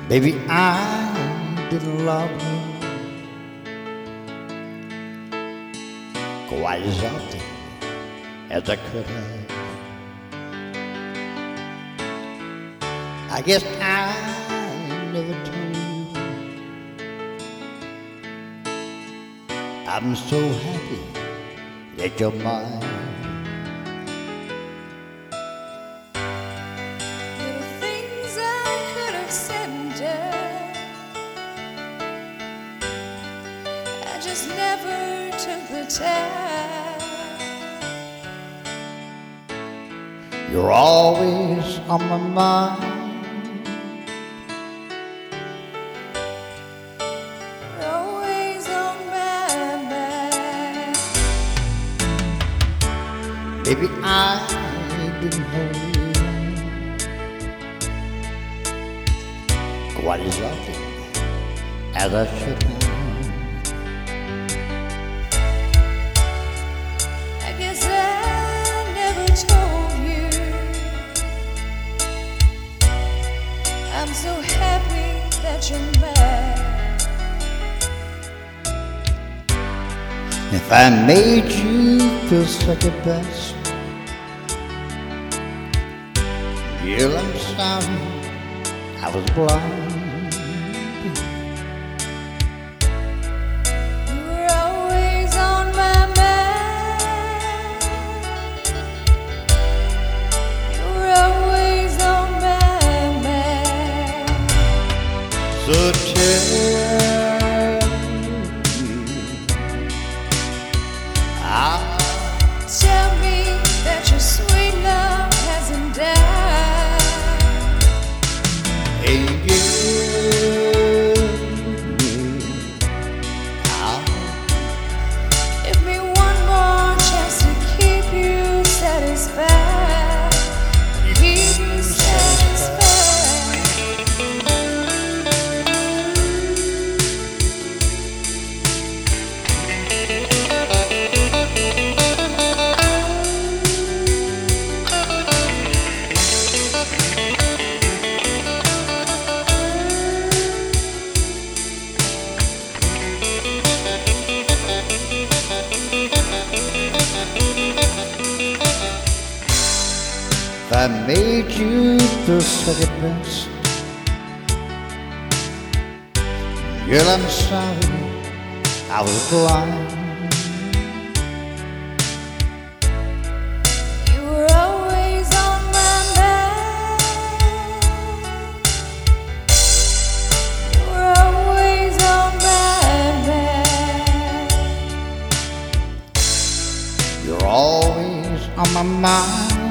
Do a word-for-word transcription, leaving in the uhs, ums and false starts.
Baby, I didn't love you quite as often as I could have. I guess I never told you I'm so happy that you're mine. Little things I could have said and done, I just never took the time. You're always on my mind. Baby, I didn't hold you quite as often as I should have. I guess I never told you I'm so happy that you're mine. If I made you feel second best, girl, I'm sorry I was blind. You were always on my mind. You were always on my mind. So tell Tell me that your sweet love hasn't died. Hey, give me, ah, give me one more chance to keep you satisfied. Keep you satisfied. if I made you feel second best, girl, I'm sorry I was blind. You were always on my mind. You were always on my mind. You're always on my mind.